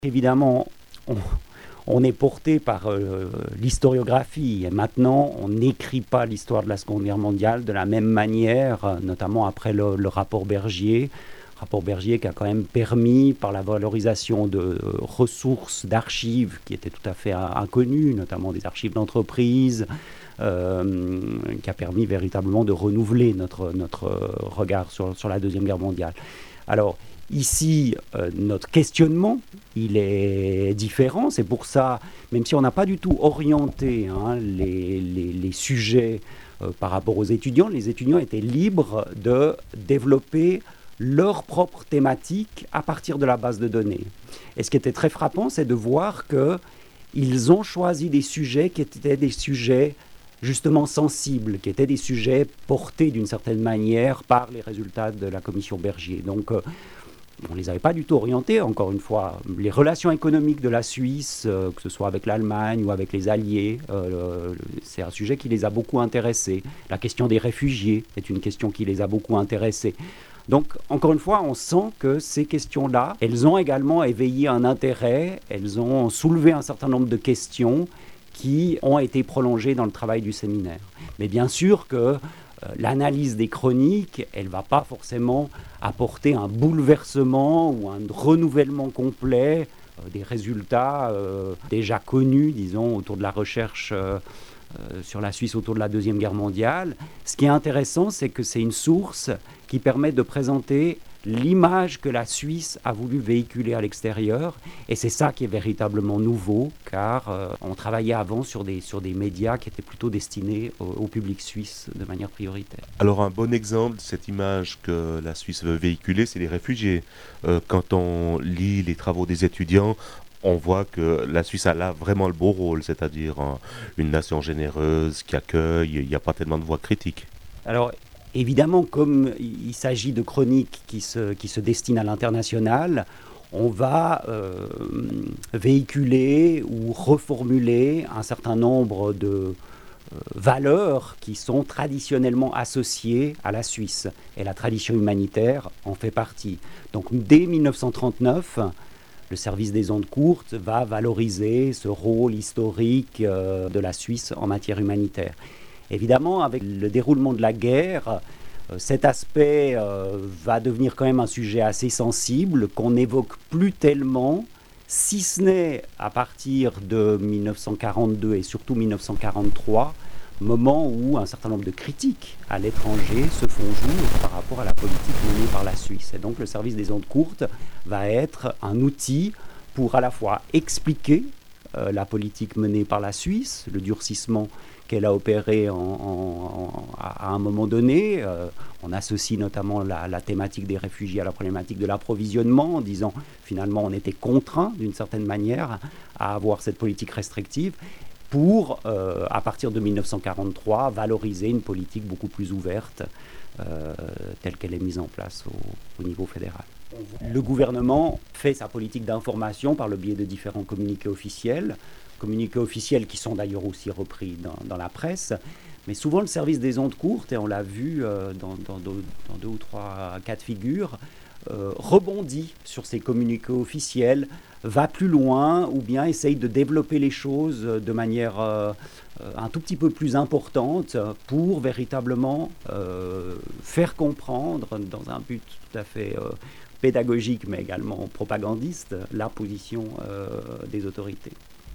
Évidemment, on est porté par l'historiographie et maintenant on n'écrit pas l'histoire de la Seconde Guerre mondiale de la même manière, notamment après le rapport Bergier. Rapport Bergier qui a quand même permis, par la valorisation de ressources, d'archives qui étaient tout à fait inconnues, notamment des archives d'entreprise, qui a permis véritablement de renouveler notre regard sur la Deuxième Guerre mondiale. Alors, ici, notre questionnement, il est différent. C'est pour ça, même si on n'a pas du tout orienté les sujets par rapport aux étudiants, les étudiants étaient libres de développer leur propre thématique à partir de la base de données. Et ce qui était très frappant, c'est de voir qu'ils ont choisi des sujets qui étaient des sujets justement sensibles, qui étaient des sujets portés d'une certaine manière par les résultats de la commission Bergier. Donc, on ne les avait pas du tout orientés, encore une fois. Les relations économiques de la Suisse, que ce soit avec l'Allemagne ou avec les Alliés, c'est un sujet qui les a beaucoup intéressés. La question des réfugiés est une question qui les a beaucoup intéressés. Donc, encore une fois, on sent que ces questions-là, elles ont également éveillé un intérêt, elles ont soulevé un certain nombre de questions qui ont été prolongées dans le travail du séminaire. Mais bien sûr que l'analyse des chroniques, elle ne va pas forcément apporter un bouleversement ou un renouvellement complet des résultats déjà connus, disons, autour de la recherche sur la Suisse autour de la Deuxième Guerre mondiale. Ce qui est intéressant, c'est que c'est une source qui permet de présenter l'image que la Suisse a voulu véhiculer à l'extérieur. Et c'est ça qui est véritablement nouveau, car on travaillait avant sur des médias qui étaient plutôt destinés au public suisse de manière prioritaire. Alors un bon exemple de cette image que la Suisse veut véhiculer, c'est les réfugiés. Quand on lit les travaux des étudiants, on voit que la Suisse a là vraiment le beau rôle, c'est-à-dire une nation généreuse qui accueille, il n'y a pas tellement de voix critiques. Alors, évidemment, comme il s'agit de chroniques qui se destinent à l'international, on va véhiculer ou reformuler un certain nombre de valeurs qui sont traditionnellement associées à la Suisse. Et la tradition humanitaire en fait partie. Donc, dès 1939, le service des ondes courtes va valoriser ce rôle historique de la Suisse en matière humanitaire. Évidemment, avec le déroulement de la guerre, cet aspect va devenir quand même un sujet assez sensible qu'on n'évoque plus tellement, si ce n'est à partir de 1942 et surtout 1943, moment où un certain nombre de critiques à l'étranger se font jour par rapport à la politique menée par la Suisse. Et donc le service des ondes courtes va être un outil pour à la fois expliquer la politique menée par la Suisse, le durcissement qu'elle a opéré à un moment donné. On associe notamment la thématique des réfugiés à la problématique de l'approvisionnement, en disant finalement on était contraint d'une certaine manière à avoir cette politique restrictive pour, à partir de 1943, valoriser une politique beaucoup plus ouverte telle qu'elle est mise en place au niveau fédéral. Le gouvernement fait sa politique d'information par le biais de différents communiqués officiels qui sont d'ailleurs aussi repris dans la presse, mais souvent le service des ondes courtes, et on l'a vu dans deux ou trois cas de figure, rebondit sur ces communiqués officiels, va plus loin ou bien essaye de développer les choses de manière un tout petit peu plus importante pour véritablement faire comprendre, dans un but tout à fait pédagogique mais également propagandiste, la position des autorités.